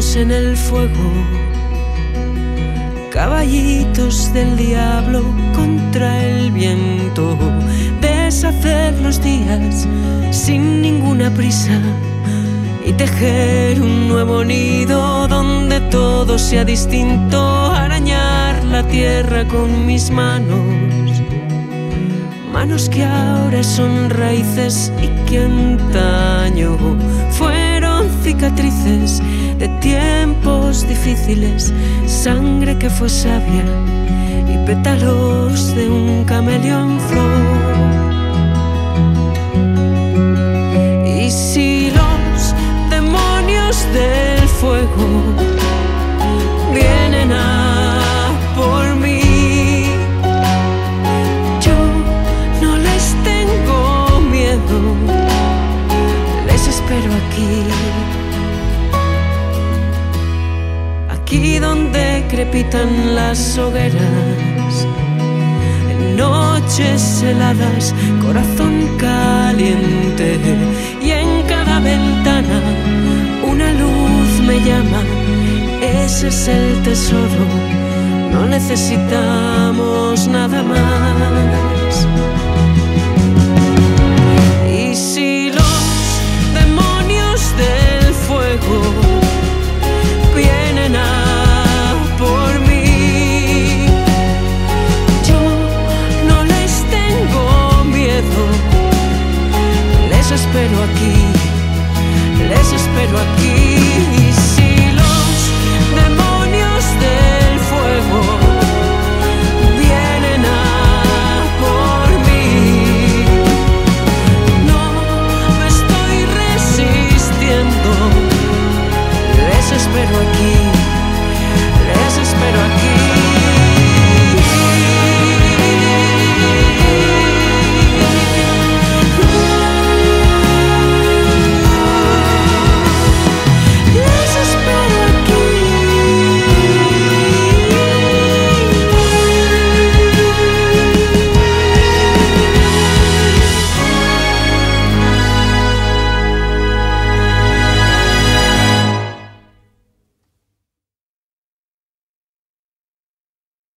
demonios en el fuego, caballitos del diablo contra el viento. Deshacer los días sin ninguna prisa y tejer un nuevo nido donde todo sea distinto. Arañar la tierra con mis manos, manos que ahora son raíces y que antaño fueron cicatrices de tiempos difíciles, sangre que fue sabia y pétalos de un camello en flor. Y si los demonios del fuego vienen a por mí, yo no les tengo miedo, les espero aquí. Aquí donde crepitan las hogueras, en noches heladas, corazón caliente, y en cada ventana una luz me llama. Ese es el tesoro, no necesitamos nada más. Y si los demonios del fuego vienen a por mí, yo no les tengo miedo, les espero aquí, les espero aquí.